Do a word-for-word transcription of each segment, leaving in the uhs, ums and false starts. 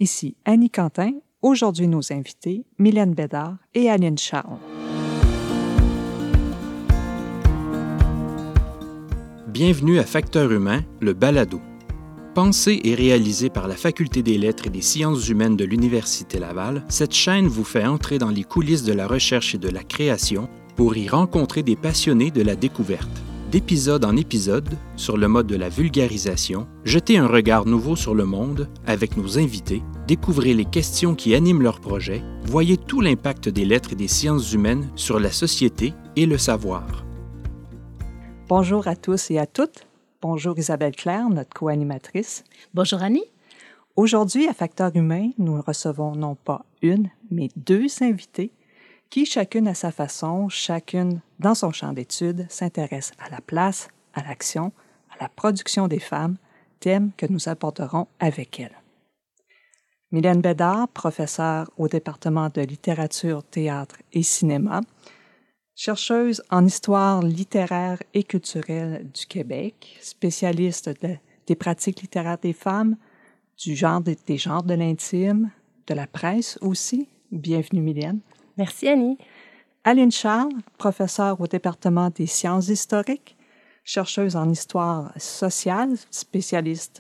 Ici Annie Quentin. Aujourd'hui, nos invités, Mylène Bédard et Aline Charles. Bienvenue à Facteur humain, le balado. Pensée et réalisée par la Faculté des lettres et des sciences humaines de l'Université Laval, cette chaîne vous fait entrer dans les coulisses de la recherche et de la création pour y rencontrer des passionnés de la découverte. D'épisode en épisode, sur le mode de la vulgarisation, jetez un regard nouveau sur le monde avec nos invités, découvrez les questions qui animent leur projet, voyez tout l'impact des lettres et des sciences humaines sur la société et le savoir. Bonjour à tous et à toutes. Bonjour Isabelle Claire, notre co-animatrice. Bonjour Annie. Aujourd'hui, à Facteur humain, nous recevons non pas une, mais deux invités qui, chacune à sa façon, chacune dans son champ d'études, s'intéresse à la place, à l'action, à la production des femmes, thème que nous aborderons avec elles. Mylène Bédard, professeure au département de littérature, théâtre et cinéma, chercheuse en histoire littéraire et culturelle du Québec, spécialiste de, des pratiques littéraires des femmes, du genre des, des genres de l'intime, de la presse aussi. Bienvenue Mylène. Merci Annie. Aline Charles, professeure au département des sciences historiques, chercheuse en histoire sociale, spécialiste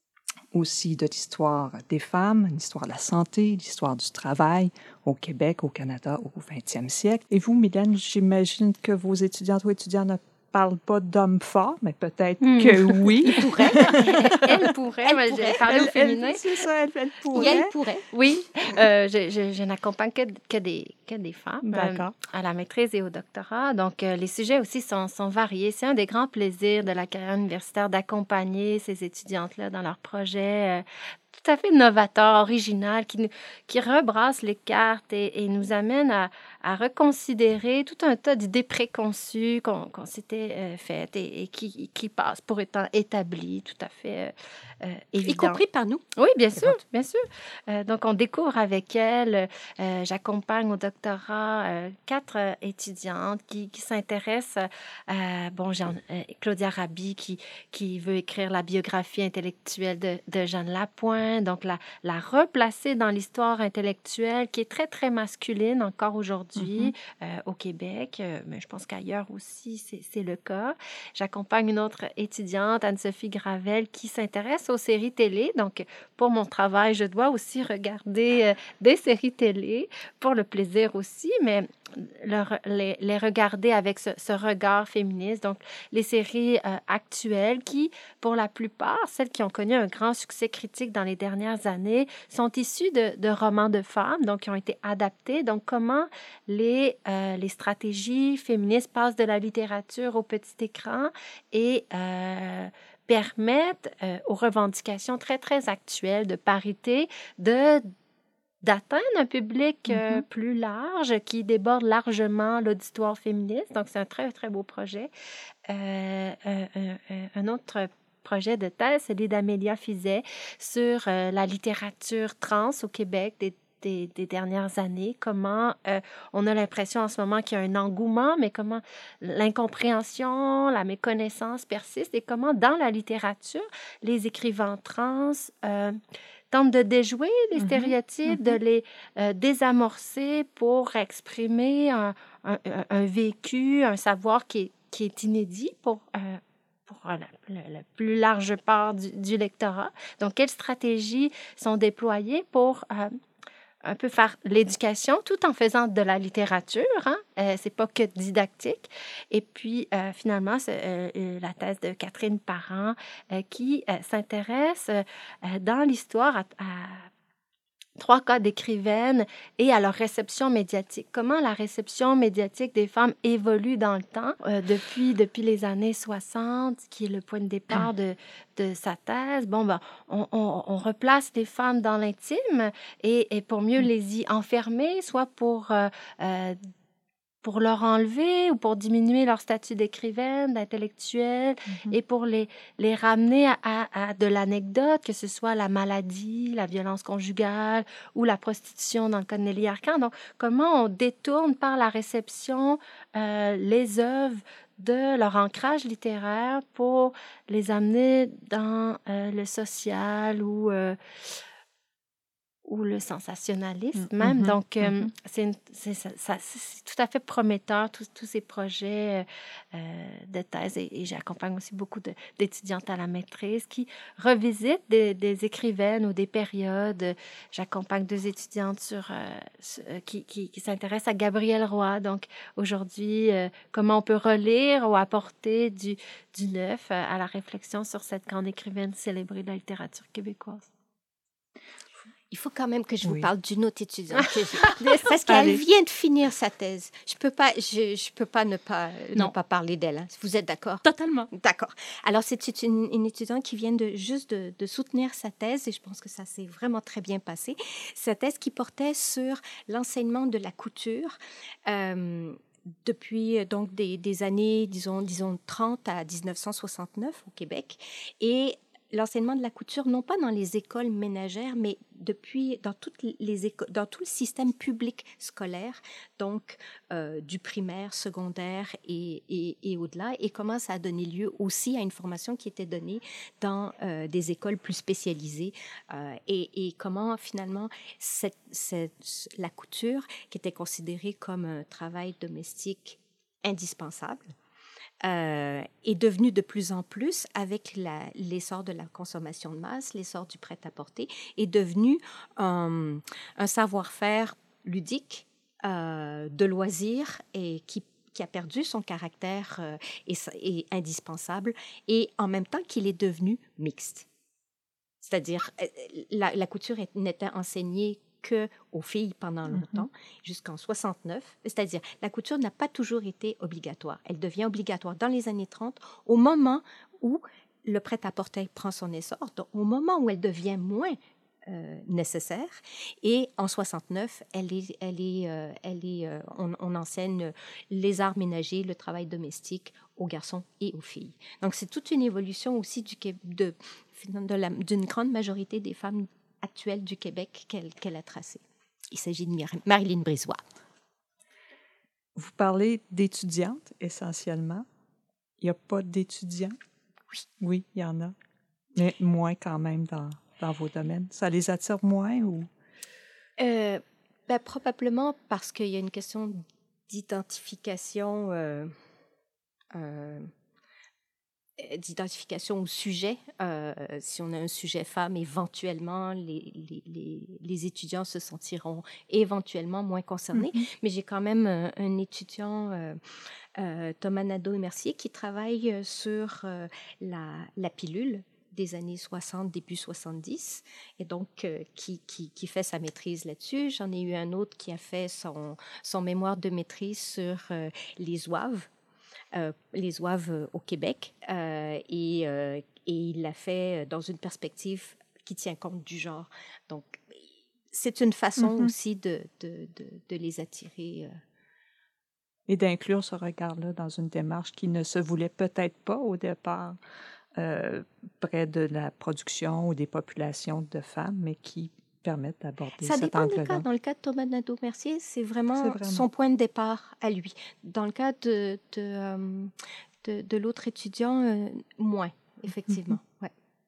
aussi de l'histoire des femmes, l'histoire de la santé, l'histoire du travail au Québec, au Canada, au vingtième siècle. Et vous, Mylène, j'imagine que vos étudiantes ou étudiants ne parlent pas d'hommes forts, mais peut-être mmh. que oui. Elle pourrait. Elle pourrait. Elle pourrait. J'ai parlé au féminin. Elle, c'est ça, elle, elle pourrait. Elle pourrait. Oui. Euh, je, je, je n'accompagne que, que, des, que des femmes D'accord. Euh, à la maîtrise et au doctorat. Donc, euh, les sujets aussi sont, sont variés. C'est un des grands plaisirs de la carrière universitaire d'accompagner ces étudiantes-là dans leurs projets euh, tout à fait novateur, original, qui, qui rebrasse les cartes et, et nous amène à, à reconsidérer tout un tas d'idées préconçues qu'on, qu'on s'était euh, faites et, et qui, qui passent pour étant établies, tout à fait euh, évidentes. Y compris par nous. Oui, bien sûr, bien sûr. Euh, donc, on découvre avec elle. Euh, j'accompagne au doctorat euh, quatre euh, étudiantes qui, qui s'intéressent. Euh, bon, Jean, euh, Claudia Raby qui, qui veut écrire la biographie intellectuelle de, de Jeanne Lapointe. Donc, la, la replacer dans l'histoire intellectuelle qui est très, très masculine encore aujourd'hui mm-hmm. euh, au Québec, euh, mais je pense qu'ailleurs aussi, c'est, c'est le cas. J'accompagne une autre étudiante, Anne-Sophie Gravel, qui s'intéresse aux séries télé. Donc, pour mon travail, je dois aussi regarder euh, des séries télé pour le plaisir aussi, mais le, les, les regarder avec ce, ce regard féministe. Donc, les séries euh, actuelles qui, pour la plupart, celles qui ont connu un grand succès critique dans les dernières années, sont issues de, de romans de femmes, donc qui ont été adaptés. Donc, comment les, euh, les stratégies féministes passent de la littérature au petit écran et euh, permettent euh, aux revendications très, très actuelles de parité, de d'atteindre un public euh, mm-hmm. plus large qui déborde largement l'auditoire féministe. Donc, c'est un très, très beau projet. Euh, euh, euh, un autre projet de thèse, celui d'Amélia Fizet sur euh, la littérature trans au Québec des, des, des dernières années. Comment euh, on a l'impression en ce moment qu'il y a un engouement, mais comment l'incompréhension, la méconnaissance persiste et comment dans la littérature, les écrivains trans euh, tentent de déjouer les mm-hmm. stéréotypes, mm-hmm. de les euh, désamorcer pour exprimer un, un, un vécu, un savoir qui est, qui est inédit pour, euh, pour la, la, la plus large part du, du lectorat. Donc, quelles stratégies sont déployées pour euh, un peu faire l'éducation tout en faisant de la littérature, hein? Euh, c'est pas que didactique. Et puis, euh, finalement, c'est euh, la thèse de Catherine Parent euh, qui euh, s'intéresse euh, dans l'histoire à, à trois cas d'écrivaines et à leur réception médiatique. Comment la réception médiatique des femmes évolue dans le temps euh, depuis, depuis les années soixante, qui est le point de départ de, de sa thèse. Bon, ben, on, on, on replace les femmes dans l'intime et, et pour mieux les y enfermer, soit pour... Euh, euh, pour leur enlever ou pour diminuer leur statut d'écrivaine, d'intellectuelle, mm-hmm. et pour les, les ramener à, à, à de l'anecdote, que ce soit la maladie, la violence conjugale ou la prostitution dans le cas de Nelly Arcan. Donc, comment on détourne par la réception euh, les œuvres de leur ancrage littéraire pour les amener dans euh, le social ou... Euh, ou le sensationnalisme Mm-hmm. même. Donc, euh, Mm-hmm. c'est, une, c'est, ça, ça, c'est tout à fait prometteur, tous, tous ces projets euh, de thèse. Et, et j'accompagne aussi beaucoup de, d'étudiantes à la maîtrise qui revisitent des, des écrivaines ou des périodes. J'accompagne deux étudiantes sur, euh, sur, qui, qui, qui s'intéressent à Gabrielle Roy. Donc, aujourd'hui, euh, comment on peut relire ou apporter du, du neuf à la réflexion sur cette grande écrivaine célébrée de la littérature québécoise. Il faut quand même que je vous oui. parle d'une autre étudiante. Parce qu'elle Allez. vient de finir sa thèse. Je ne peux pas, je, je peux pas ne pas, ne pas parler d'elle. Hein. Vous êtes d'accord? Totalement. D'accord. Alors, c'est une, une étudiante qui vient de, juste de, de soutenir sa thèse, et je pense que ça s'est vraiment très bien passé. Sa thèse qui portait sur l'enseignement de la couture. Euh, depuis donc des, des années, disons, disons trente à dix-neuf cent soixante-neuf au Québec. Et l'enseignement de la couture, non pas dans les écoles ménagères, mais depuis dans toutes les écoles, dans tout le système public scolaire, donc euh, du primaire, secondaire et, et, et au-delà, et comment ça a donné lieu aussi à une formation qui était donnée dans euh, des écoles plus spécialisées, euh, et, et comment finalement cette, cette, la couture, qui était considérée comme un travail domestique indispensable, Euh, est devenue de plus en plus, avec la, l'essor de la consommation de masse, l'essor du prêt-à-porter, est devenu um, un savoir-faire ludique, euh, de loisir, et qui, qui a perdu son caractère euh, et, et indispensable, et en même temps qu'il est devenu mixte. C'est-à-dire, la, la couture est, n'était enseignée que aux filles pendant longtemps, mm-hmm. jusqu'en soixante-neuf. C'est-à-dire, la couture n'a pas toujours été obligatoire. Elle devient obligatoire dans les années trente, au moment où le prêt-à-porter prend son essor, donc au moment où elle devient moins euh, nécessaire. Et en soixante-neuf, elle est, elle est, euh, elle est, euh, on, on enseigne les arts ménagers, le travail domestique aux garçons et aux filles. Donc, c'est toute une évolution aussi du, de, de la, d'une grande majorité des femmes actuelle du Québec qu'elle, qu'elle a tracée. Il s'agit de Marilyn Brisebois. Vous parlez d'étudiantes, essentiellement. Il n'y a pas d'étudiants? Oui. Oui, il y en a. Mais moins quand même dans, dans vos domaines. Ça les attire moins ou? Euh, ben, probablement parce qu'il y a une question d'identification... Euh, euh, d'identification au sujet. Euh, si on a un sujet femme, éventuellement, les, les, les, les étudiants se sentiront éventuellement moins concernés. Mm-hmm. Mais j'ai quand même un, un étudiant, euh, euh, Thomas Nadeau-Mercier, qui travaille sur euh, la, la pilule des années soixante, début soixante-dix, et donc euh, qui, qui, qui fait sa maîtrise là-dessus. J'en ai eu un autre qui a fait son, son mémoire de maîtrise sur euh, les ouaves, Euh, les ouaves euh, au Québec, euh, et, euh, et il l'a fait dans une perspective qui tient compte du genre. Donc, c'est une façon mm-hmm. aussi de, de, de, de les attirer. Euh. Et d'inclure ce regard-là dans une démarche qui ne se voulait peut-être pas au départ euh, près de la production ou des populations de femmes, mais qui permettent d'aborder Ça cet dépend angle-là. Du cas. Dans le cas de Thomas Nadeau-Mercier, c'est vraiment, c'est vraiment son point de départ à lui. Dans le cas de, de, euh, de, de l'autre étudiant, euh, moins, effectivement. Mm-hmm. Ouais.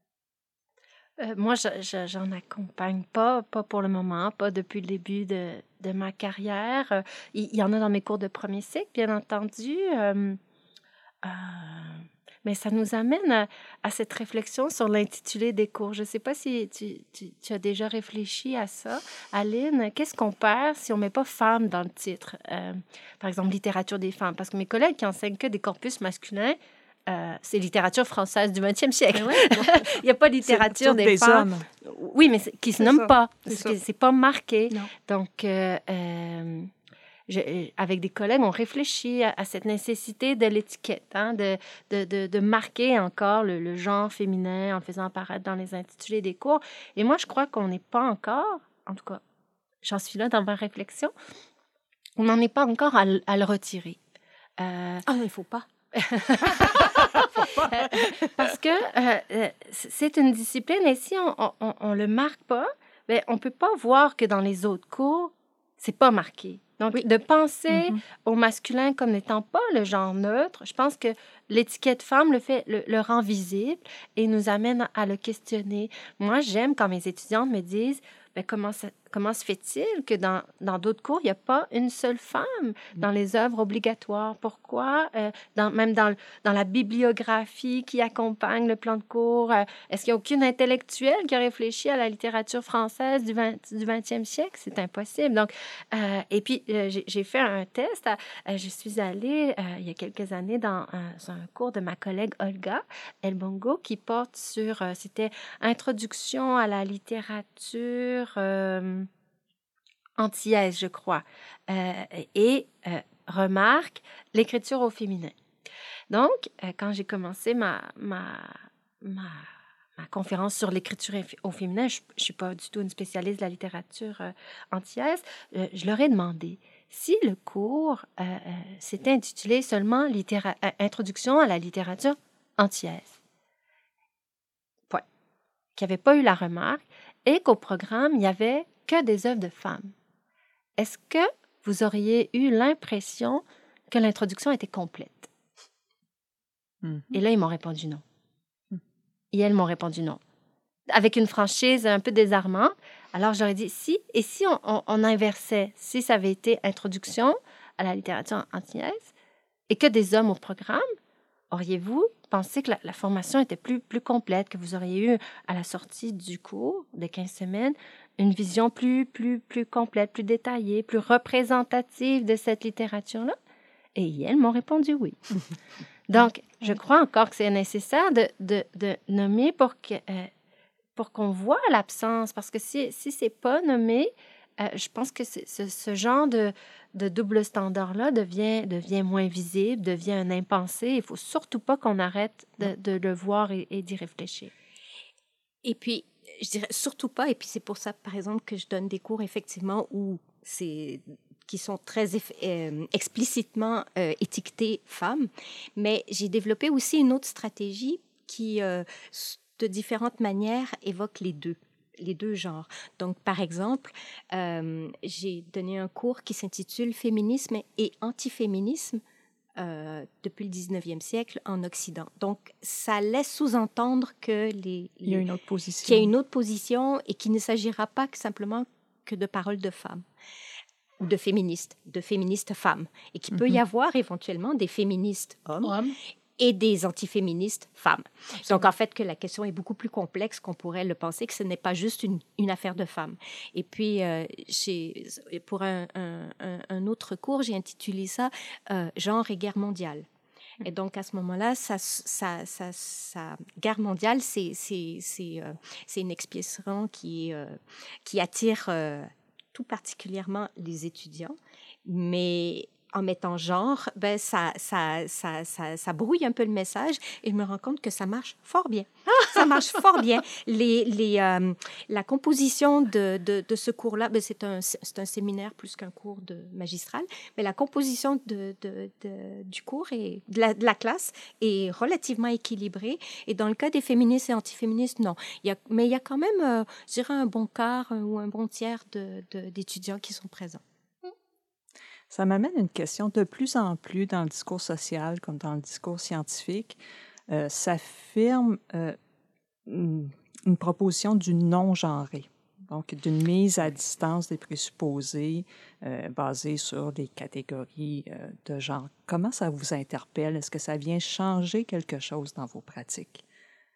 Euh, moi, je, je, j'en accompagne pas, pas pour le moment, pas depuis le début de, de ma carrière. Euh, il, il y en a dans mes cours de premier cycle, bien entendu. Euh, euh, Mais ça nous amène à, à cette réflexion sur l'intitulé des cours. Je ne sais pas si tu, tu, tu as déjà réfléchi à ça, Aline. Qu'est-ce qu'on perd si on ne met pas femmes dans le titre? Euh, par exemple, littérature des femmes. Parce que mes collègues qui enseignent que des corpus masculins, euh, c'est littérature française du vingtième siècle. Ouais, ouais. Il n'y a pas de littérature des, des femmes. Hommes. Oui, mais qui ne se nomme pas. Ce n'est pas marqué. Non. Donc, euh, euh, Je, avec des collègues, on réfléchit à, à cette nécessité de l'étiquette, hein, de, de, de, de marquer encore le, le genre féminin en le faisant apparaître dans les intitulés des cours. Et moi, je crois qu'on n'est pas encore, en tout cas, j'en suis là dans ma réflexion, on n'en est pas encore à, à le retirer. Euh, ah, il ne faut pas. Parce que euh, c'est une discipline, et si on ne le marque pas, ben, on ne peut pas voir que dans les autres cours, ce n'est pas marqué. Donc, oui. de penser mm-hmm. au masculin comme n'étant pas le genre neutre, je pense que l'étiquette femme le, fait, le, le rend visible et nous amène à le questionner. Moi, j'aime quand mes étudiantes me disent bien, comment, ça, comment se fait-il que dans, dans d'autres cours, il n'y a pas une seule femme dans les œuvres obligatoires? Pourquoi, euh, dans, même dans, dans la bibliographie qui accompagne le plan de cours, euh, est-ce qu'il n'y a aucune intellectuelle qui a réfléchi à la littérature française du, vingt, du vingtième siècle? C'est impossible. Donc, euh, et puis, euh, j'ai, j'ai fait un test. Euh, je suis allée, euh, il y a quelques années, dans un, un cours de ma collègue Olga Elbongo qui porte sur, euh, c'était Introduction à la littérature euh, antillaise, je crois, euh, et euh, remarque l'écriture au féminin. Donc, euh, quand j'ai commencé ma, ma, ma, ma conférence sur l'écriture au féminin, je ne suis pas du tout une spécialiste de la littérature euh, antillaise, euh, je leur ai demandé si le cours euh, euh, s'était intitulé seulement littéra- euh, Introduction à la littérature antillaise. Point. Qu'il n'y avait pas eu la remarque et qu'au programme, il n'y avait que des œuvres de femmes. Est-ce que vous auriez eu l'impression que l'introduction était complète? Mm-hmm. Et là, ils m'ont répondu non. Mm. Et elles m'ont répondu non. Avec une franchise un peu désarmante. Alors, j'aurais dit si, et si on, on, on inversait, si ça avait été Introduction à la littérature antillaise et que des hommes au programme, auriez-vous pensé que la, la formation était plus, plus complète, que vous auriez eu à la sortie du cours de quinze semaines une vision plus, plus, plus complète, plus détaillée, plus représentative de cette littérature-là? Et elles m'ont répondu oui. Donc, je crois encore que c'est nécessaire de, de, de nommer pour, que, euh, pour qu'on voit l'absence, parce que si, si ce n'est pas nommé, euh, je pense que c'est, ce, ce genre de, de double standard-là devient, devient moins visible, devient un impensé. Il ne faut surtout pas qu'on arrête de, de le voir et, et d'y réfléchir. Et puis, je dirais surtout pas, et puis c'est pour ça, par exemple, que je donne des cours, effectivement, où c'est... qui sont très euh, explicitement euh, étiquetés femmes. Mais j'ai développé aussi une autre stratégie qui, euh, de différentes manières, évoque les deux, les deux genres. Donc, par exemple, euh, j'ai donné un cours qui s'intitule « Féminisme et antiféminisme » Euh, depuis le dix-neuvième siècle en Occident. Donc, ça laisse sous-entendre que les, les, il y a une autre position. qu'il y a une autre position et qu'il ne s'agira pas que simplement que de paroles de femmes ou de féministes, de féministes femmes, et qu'il mm-hmm. peut y avoir éventuellement des féministes hommes, hommes et des antiféministes femmes. Absolument. Donc, en fait, que la question est beaucoup plus complexe qu'on pourrait le penser, que ce n'est pas juste une, une affaire de femmes. Et puis, euh, j'ai, pour un, un, un autre cours, j'ai intitulé ça euh, « Genre et guerre mondiale ». Et donc, à ce moment-là, ça, ça, ça, ça, guerre mondiale, c'est, c'est, c'est, euh, c'est une expression qui, euh, qui attire euh, tout particulièrement les étudiants, mais en mettant genre, ben ça, ça, ça, ça, ça brouille un peu le message et je me rends compte que ça marche fort bien. Ça marche fort bien. Les, les, euh, la composition de, de, de ce cours-là, ben c'est, un, c'est un séminaire plus qu'un cours de magistral, mais la composition de, de, de, du cours et de la, de la classe est relativement équilibrée. Et dans le cas des féministes et antiféministes, non. Il y a, mais il y a quand même, euh, je dirais, un bon quart ou un bon tiers de, de, d'étudiants qui sont présents. Ça m'amène une question. De plus en plus dans le discours social comme dans le discours scientifique, euh, s'affirme euh, une, une proposition du non-genré, donc d'une mise à distance des présupposés euh, basés sur des catégories euh, de genre. Comment ça vous interpelle? Est-ce que ça vient changer quelque chose dans vos pratiques?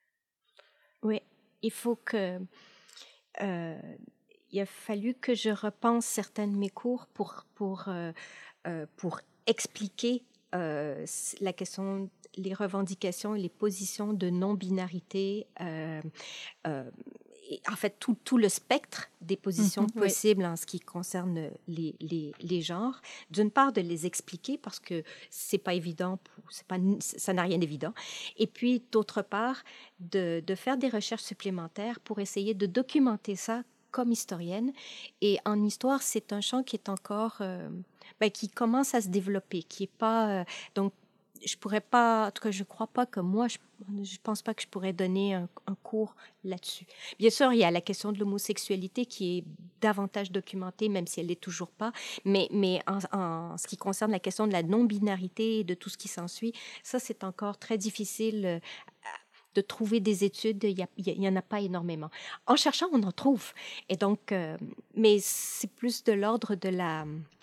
Oui, il faut que... Euh, il a fallu que je repense certains de mes cours pour, pour, euh, euh, pour expliquer euh, la question, les revendications et les positions de non-binarité, euh, euh, et en fait tout, tout le spectre des positions mm-hmm, possibles oui. en ce qui concerne les, les, les genres. D'une part, de les expliquer parce que c'est pas évident, c'est pas, ça n'a rien d'évident. Et puis, d'autre part, de, de faire des recherches supplémentaires pour essayer de documenter ça comme historienne. Et en histoire, c'est un champ qui est encore, euh, ben, qui commence à se développer, qui est pas, euh, donc, je pourrais pas, en tout cas, je crois pas que moi, je, je pense pas que je pourrais donner un, un cours là-dessus. Bien sûr, il y a la question de l'homosexualité qui est davantage documentée, même si elle l'est toujours pas, mais, mais en, en ce qui concerne la question de la non-binarité et de tout ce qui s'ensuit, ça, c'est encore très difficile euh, de trouver des études, il n'y en a pas énormément. En cherchant, on en trouve. Et donc, euh, mais c'est plus de l'ordre de la...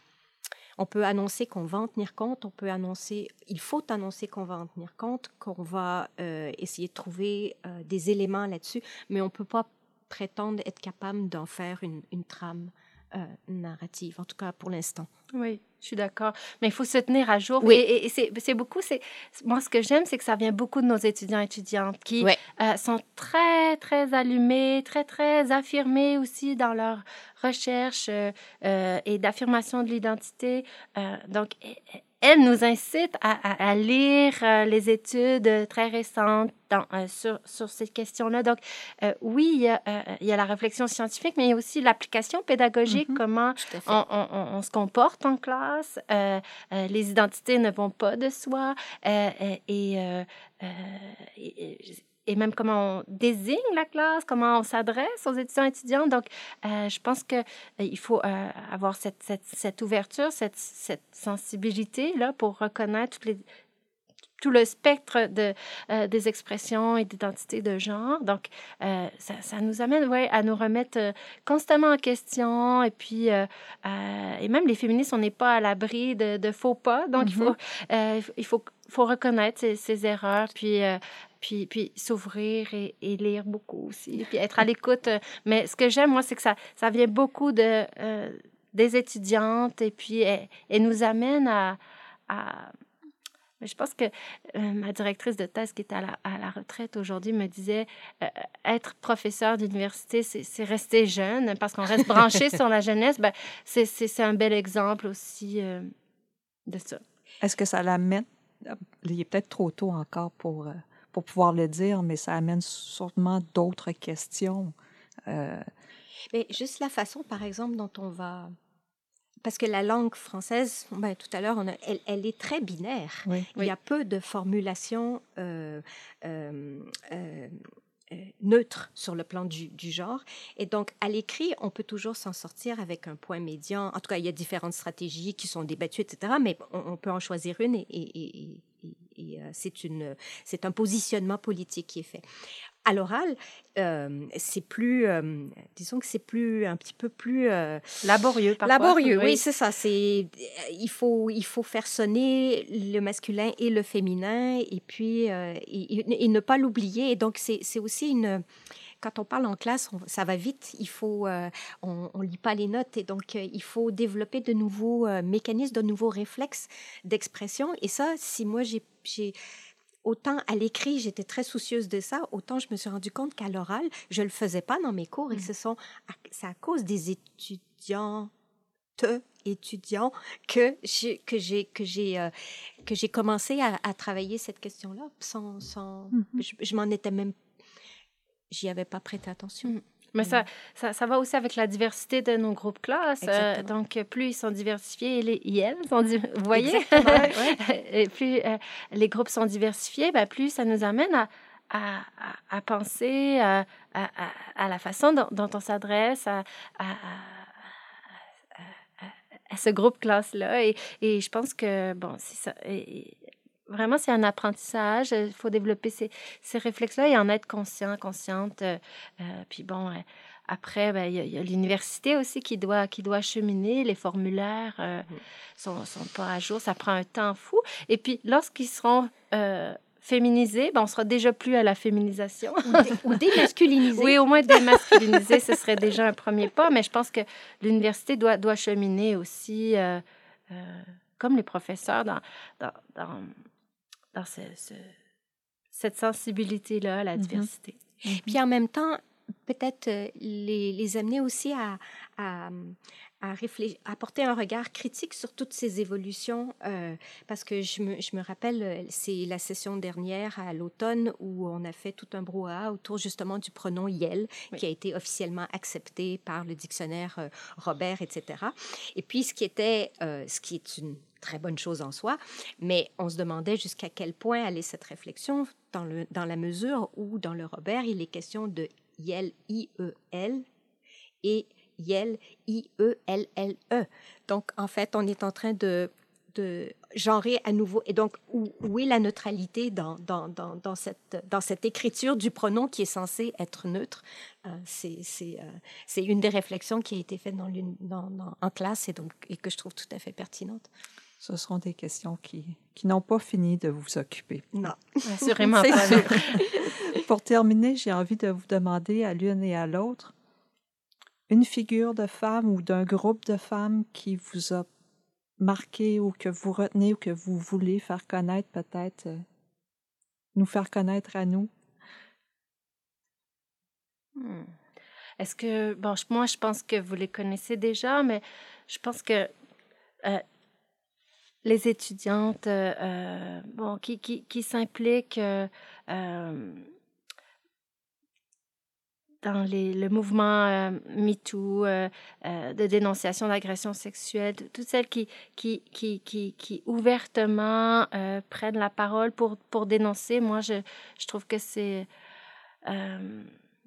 On peut annoncer qu'on va en tenir compte, on peut annoncer, il faut annoncer qu'on va en tenir compte, qu'on va euh, essayer de trouver euh, des éléments là-dessus, mais on ne peut pas prétendre être capable d'en faire une, une trame euh, narrative, en tout cas pour l'instant. Oui, je suis d'accord. Mais il faut se tenir à jour. Oui. Et, et, et c'est, c'est beaucoup, c'est, moi, ce que j'aime, c'est que ça vient beaucoup de nos étudiants et étudiantes qui Ouais. euh, sont très, très allumés, très, très affirmés aussi dans leur recherche euh, euh, et d'affirmation de l'identité. Euh, donc, elle nous incite à, à, à lire euh, les études très récentes dans, euh, sur, sur ces questions-là. Donc, euh, oui, il y, a, euh, il y a la réflexion scientifique, mais il y a aussi l'application pédagogique, Mm-hmm. comment on, on, on, on se comporte en classe. Euh, euh, les identités ne vont pas de soi. Euh, et, euh, euh, et, et même comment on désigne la classe, comment on s'adresse aux étudiants et étudiantes. Donc, euh, je pense qu'il euh, faut euh, avoir cette, cette, cette ouverture, cette, cette sensibilité-là pour reconnaître toutes les, tout le spectre de, euh, des expressions et d'identités de genre. Donc, euh, ça, ça nous amène ouais, à nous remettre euh, constamment en question. Et puis, euh, euh, et même les féministes, on n'est pas à l'abri de, de faux pas. Donc, mm-hmm. il faut, euh, il faut, faut reconnaître ces, ces erreurs, puis, euh, puis, puis s'ouvrir et, et lire beaucoup aussi, puis être à l'écoute. Mais ce que j'aime, moi, c'est que ça, ça vient beaucoup de, euh, des étudiantes et puis elle, elle nous amène à... à Mais je pense que euh, ma directrice de thèse qui est à la, à la retraite aujourd'hui me disait euh, être professeur d'université, c'est, c'est rester jeune parce qu'on reste branché sur la jeunesse. Ben, c'est, c'est, c'est un bel exemple aussi euh, de ça. Est-ce que ça l'amène, il est peut-être trop tôt encore pour, pour pouvoir le dire, mais ça amène sûrement d'autres questions. Euh... Mais juste la façon, par exemple, dont on va... Parce que la langue française, ben, tout à l'heure, on a, elle, elle est très binaire. Oui. Il oui. y a peu de formulations euh, euh, euh, euh, neutres sur le plan du, du genre. Et donc, à l'écrit, on peut toujours s'en sortir avec un point médian. En tout cas, il y a différentes stratégies qui sont débattues, et cetera. Mais on, on peut en choisir une et, et, et, et, et euh, c'est, une, c'est un positionnement politique qui est fait. À l'oral, euh, c'est plus, euh, disons que c'est plus, un petit peu plus... Euh, laborieux, parfois. Laborieux, oui, oui c'est ça. C'est, il, faut, il faut faire sonner le masculin et le féminin et puis euh, et, et ne pas l'oublier. Et donc, c'est, c'est aussi une... Quand on parle en classe, on, ça va vite. Il faut, euh, on ne lit pas les notes et donc euh, il faut développer de nouveaux euh, mécanismes, de nouveaux réflexes d'expression. Et ça, si moi, j'ai... j'ai autant à l'écrit, j'étais très soucieuse de ça, autant je me suis rendu compte qu'à l'oral, je ne le faisais pas dans mes cours. Et ce sont, c'est à cause des étudiantes, étudiants que j'ai, que j'ai, que j'ai, euh, que j'ai commencé à, à travailler cette question-là. Sans, sans, mm-hmm. je, je m'en étais même... J'y avais pas prêté attention. Mm. Mais ça, ça, ça va aussi avec la diversité de nos groupes classe. Euh, donc, plus ils sont diversifiés, les I L sont di- vous voyez? Ouais. Et plus euh, les groupes sont diversifiés, ben, plus ça nous amène à, à, à, à penser à, à, à la façon dont, dont on s'adresse à, à, à, à ce groupe classe-là. Et, et je pense que, bon, c'est ça... Et, vraiment, c'est un apprentissage. Il faut développer ces, ces réflexes-là et en être conscient, consciente. Euh, euh, puis bon, euh, après, ben, il y, y a l'université aussi qui doit, qui doit cheminer. Les formulaires euh, mmh. sont, sont pas à jour. Ça prend un temps fou. Et puis, lorsqu'ils seront euh, féminisés, ben, on sera déjà plus à la féminisation. Ou, dé, ou démasculinisés. Oui, au moins démasculinisés, ce serait déjà un premier pas. Mais je pense que l'université doit, doit cheminer aussi, euh, euh, comme les professeurs, dans... dans, dans dans ce, ce, cette sensibilité-là à la diversité. Mm-hmm. Puis en même temps, peut-être euh, les, les amener aussi à, à, à, réfléchir, à porter un regard critique sur toutes ces évolutions, euh, parce que je me, je me rappelle, c'est la session dernière à l'automne où on a fait tout un brouhaha autour justement du pronom « yel », oui. qui a été officiellement accepté par le dictionnaire euh, Robert, et cetera. Et puis, ce qui était, euh, ce qui est une très bonne chose en soi, mais on se demandait jusqu'à quel point allait cette réflexion dans, le, dans la mesure où, dans le Robert, il est question de yel, I E L, et yel, I E L L E. Donc, en fait, on est en train de, de genrer à nouveau. Et donc, où, où est la neutralité dans, dans, dans, dans, cette, dans cette écriture du pronom qui est censé être neutre? Euh, c'est, c'est, euh, c'est une des réflexions qui a été faite dans dans, dans, en classe et, donc, et que je trouve tout à fait pertinente. Ce seront des questions qui, qui n'ont pas fini de vous occuper. Non, assurément pas. Non. Pour terminer, j'ai envie de vous demander à l'une et à l'autre une figure de femme ou d'un groupe de femmes qui vous a marqué ou que vous retenez ou que vous voulez faire connaître peut-être, euh, nous faire connaître à nous. Hmm. Est-ce que, bon, moi, je pense que vous les connaissez déjà, mais je pense que euh, les étudiantes euh, euh, bon, qui, qui, qui s'impliquent euh, euh, dans les, le mouvement euh, MeToo, euh, euh, de dénonciation d'agression sexuelle, toutes celles qui, qui, qui, qui, qui ouvertement euh, prennent la parole pour, pour dénoncer, moi, je, je trouve que c'est euh,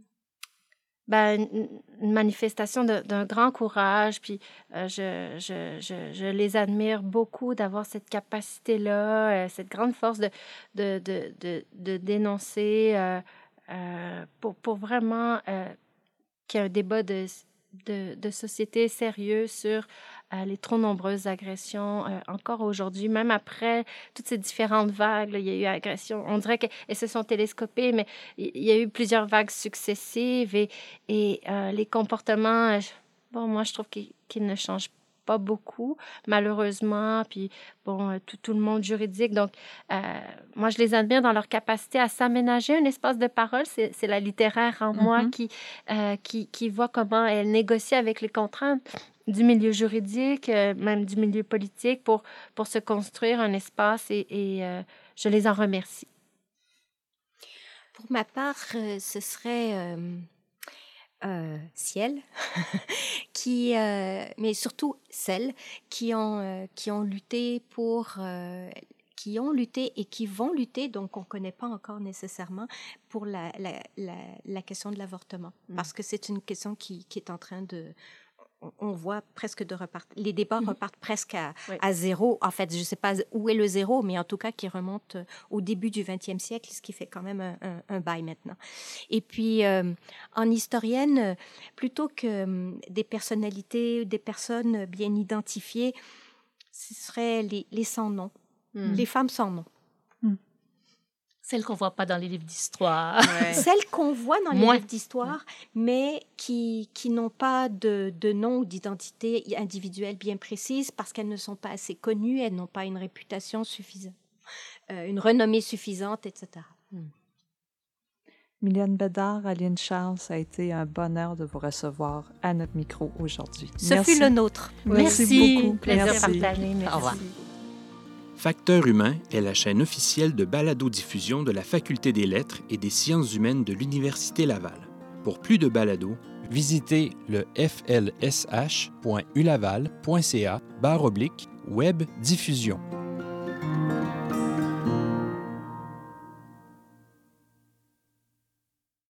ben, une, une manifestation de, d'un grand courage. Puis euh, je, je, je, je les admire beaucoup d'avoir cette capacité-là, euh, cette grande force de, de, de, de, de dénoncer euh, Euh, pour, pour vraiment euh, qu'il y ait un débat de, de, de société sérieux sur euh, les trop nombreuses agressions euh, encore aujourd'hui, même après toutes ces différentes vagues. Là, il y a eu agressions, on dirait qu'elles se sont télescopées, mais il y a eu plusieurs vagues successives et, et euh, les comportements, euh, bon, moi, je trouve qu'ils, qu'ils ne changent pas beaucoup, malheureusement, puis bon, tout, tout le monde juridique. Donc, euh, moi, je les admire dans leur capacité à s'aménager un espace de parole. C'est, c'est la littéraire en mm-hmm. moi qui, euh, qui, qui voit comment elle négocie avec les contraintes du milieu juridique, euh, même du milieu politique, pour, pour se construire un espace et, et euh, je les en remercie. Pour ma part, euh, ce serait... Euh... Euh, Ciel, qui, euh, mais surtout celles qui ont, euh, qui ont lutté pour, euh, qui ont lutté et qui vont lutter, donc on ne connaît pas encore nécessairement, pour la, la, la, la question de l'avortement. Mmh. Parce que c'est une question qui, qui est en train de... On voit presque de repartir. Les débats mmh. repartent presque à, oui. à zéro. En fait, je ne sais pas où est le zéro, mais en tout cas qui remonte au début du vingtième siècle, ce qui fait quand même un, un, un bail maintenant. Et puis, euh, en historienne, plutôt que euh, des personnalités, des personnes bien identifiées, ce seraient les, les sans-nom, mmh. les femmes sans nom. Celles qu'on ne voit pas dans les livres d'histoire. Ouais. Celles qu'on voit dans les Moins. livres d'histoire, mais qui, qui n'ont pas de, de nom ou d'identité individuelle bien précise parce qu'elles ne sont pas assez connues, elles n'ont pas une réputation suffisante, euh, une renommée suffisante, et cetera. Hmm. Mylène Bédard, Aline Charles, ça a été un bonheur de vous recevoir à notre micro aujourd'hui. Ce Merci. fut le nôtre. Merci, Merci. beaucoup. Plaisir Merci. partagé. Merci. Au revoir. Facteur humain est la chaîne officielle de balado-diffusion de la Faculté des lettres et des sciences humaines de l'Université Laval. Pour plus de balados, visitez le f l s h point u laval point c a barre oblique web diffusion.